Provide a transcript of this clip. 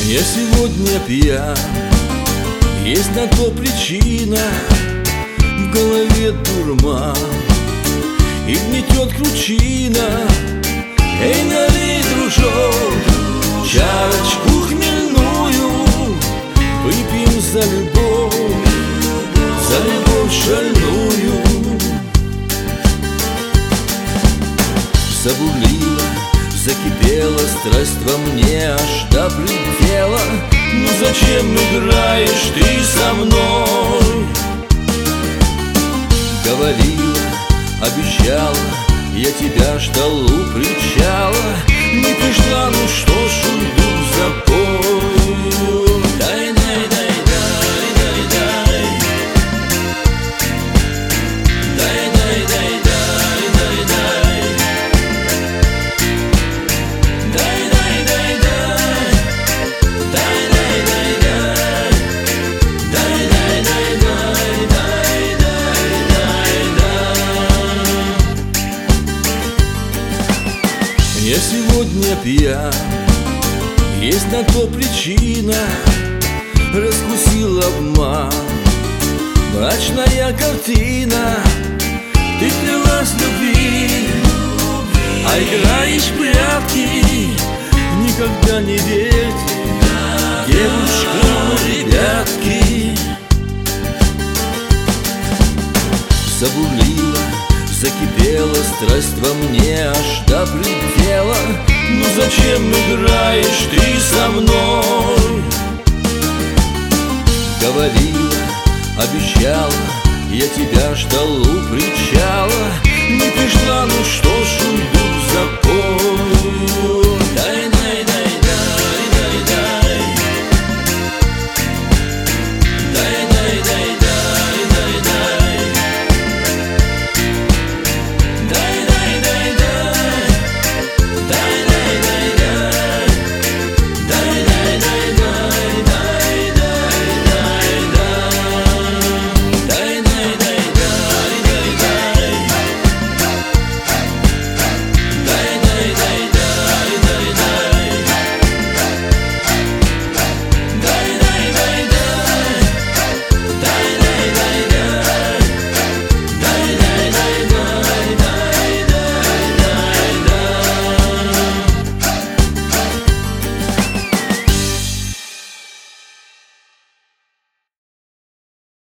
Я сегодня пьян, есть на то причина. В голове дурман и гнетет кручина. Эй, налей, дружок, чарочку хмельную, выпьем за любовь шальную. Забурлила, закипела страсть во мне аж до предела. Ну зачем играешь ты со мной? Говорила, обещала, я тебя ждал у причала. Не пришла, ну что ж, уйду в запой. Дай, дай, дай, дай, дай, дай. Дай, дай, дай, дай, дай, дай. Дай, дай, дай, дай. Дай, дай, дай, дай. Дай, дай, дай, дай, дай, дай, дай, дай. Я сегодня пьян, есть на то причина. Раскусил обман, мрачная картина. Ты клялась любви, а играешь в прятки. Никогда не верьте, девушка, ребятки. Забурлила, закипела страсть во мне аж до предела. Ну зачем играешь ты со мной? Говорила, обещала, я тебя ждал у причала. Не пришла, ну что ж,